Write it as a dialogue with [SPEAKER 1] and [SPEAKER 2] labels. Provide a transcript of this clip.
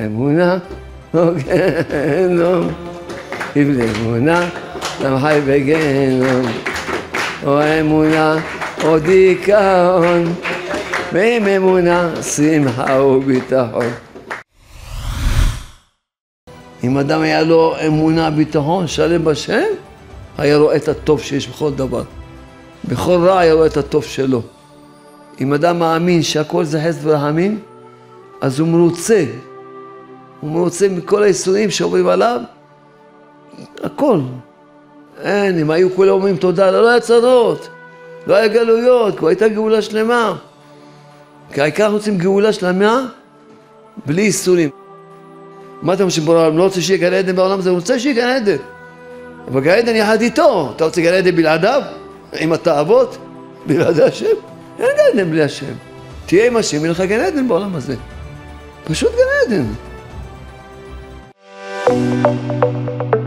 [SPEAKER 1] האמונה, גיהנום, בלי אמונה, אדם חי בגיהנום, או האמונה, או דיכאון, ועם אמונה, שמחה וביטחון. אם אדם היה לו אמונה, ביטחון, שלם בשם, היה רואה את הטוב שיש בכל דבר. בכל רע היה רואה את הטוב שלו. אם אדם מאמין שהכל זה חסד ורחמים, אז הוא מרוצה. הוא מרוצה מכל האיסורים שעוברים עליו. הכל. אין, אם היו כולם אומרים תודה, לא היה צרות, לא היה גלויות, כבר הייתה גאולה שלמה. כי העיקר אנחנו רוצים גאולה שלמה בלי איסורים. מה אתם חושבים בעולם? לא רוצה שיהיה גן עדן בעולם הזה? הוא רוצה שיהיה גן עדן. אבל גן עדן יחד איתו. אתה רוצה גן עדן בלעדיו? עם התאוות? בלעדי השם? אין גן עדן בלי השם. תהיה עם השם, יהיה לך גן עדן בעולם הזה. פשוט גן עדן.